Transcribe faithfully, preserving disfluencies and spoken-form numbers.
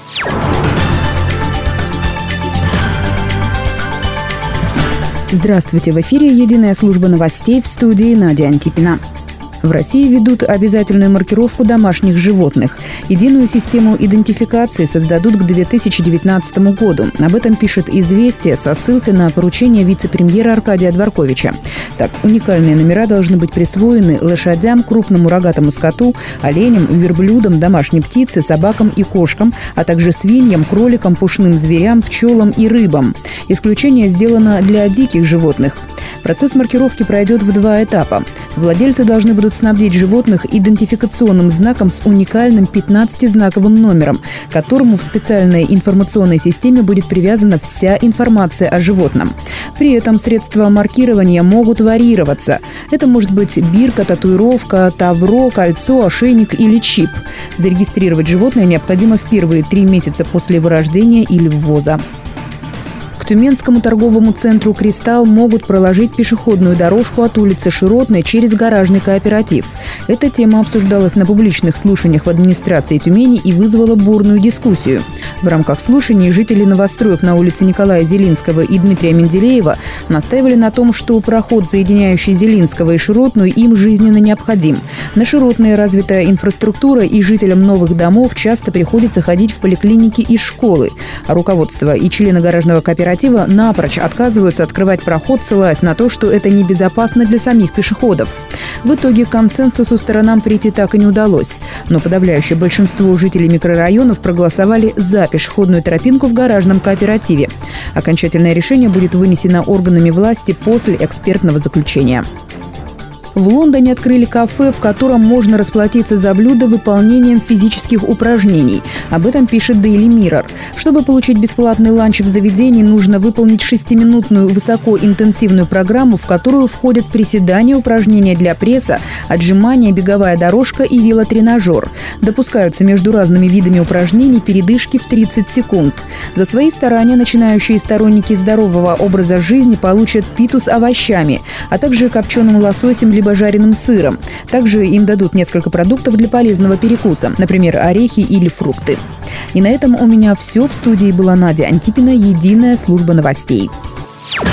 Здравствуйте, в эфире «Единая служба новостей», в студии Надя Антипина. В России ведут обязательную маркировку домашних животных. Единую систему идентификации создадут к две тысячи девятнадцатому году. Об этом пишет «Известия» со ссылкой на поручение вице-премьера Аркадия Дворковича. Так, уникальные номера должны быть присвоены лошадям, крупному рогатому скоту, оленям, верблюдам, домашней птице, собакам и кошкам, а также свиньям, кроликам, пушным зверям, пчелам и рыбам. Исключение сделано для диких животных. Процесс маркировки пройдет в два этапа. Владельцы должны будут снабдить животных идентификационным знаком с уникальным пятнадцатизнаковым номером, к которому в специальной информационной системе будет привязана вся информация о животном. При этом средства маркирования могут варьироваться. Это может быть бирка, татуировка, тавро, кольцо, ошейник или чип. Зарегистрировать животное необходимо в первые три месяца после вырождения или ввоза. К Тюменскому торговому центру «Кристалл» могут проложить пешеходную дорожку от улицы Широтной через гаражный кооператив. Эта тема обсуждалась на публичных слушаниях в администрации Тюмени и вызвала бурную дискуссию. В рамках слушаний жители новостроек на улице Николая Зелинского и Дмитрия Менделеева настаивали на том, что проход, соединяющий Зелинского и Широтную, им жизненно необходим. На Широтной развитая инфраструктура, и жителям новых домов часто приходится ходить в поликлиники и школы. А руководство и члены гаражного кооператива напрочь отказываются открывать проход, ссылаясь на то, что это небезопасно для самих пешеходов. В итоге к консенсусу сторонам прийти так и не удалось. Но подавляющее большинство жителей микрорайонов проголосовали за пешеходную тропинку в гаражном кооперативе. Окончательное решение будет вынесено органами власти после экспертного заключения. В Лондоне открыли кафе, в котором можно расплатиться за блюдо выполнением физических упражнений. Об этом пишет Daily Mirror. Чтобы получить бесплатный ланч в заведении, нужно выполнить шестиминутную высокоинтенсивную программу, в которую входят приседания, упражнения для пресса, отжимания, беговая дорожка и велотренажер. Допускаются между разными видами упражнений передышки в тридцать секунд. За свои старания начинающие сторонники здорового образа жизни получат питу с овощами, а также копченым лососем либо жареным сыром. Также им дадут несколько продуктов для полезного перекуса, например, орехи или фрукты. И на этом у меня все. В студии была Надя Антипина, «Единая служба новостей».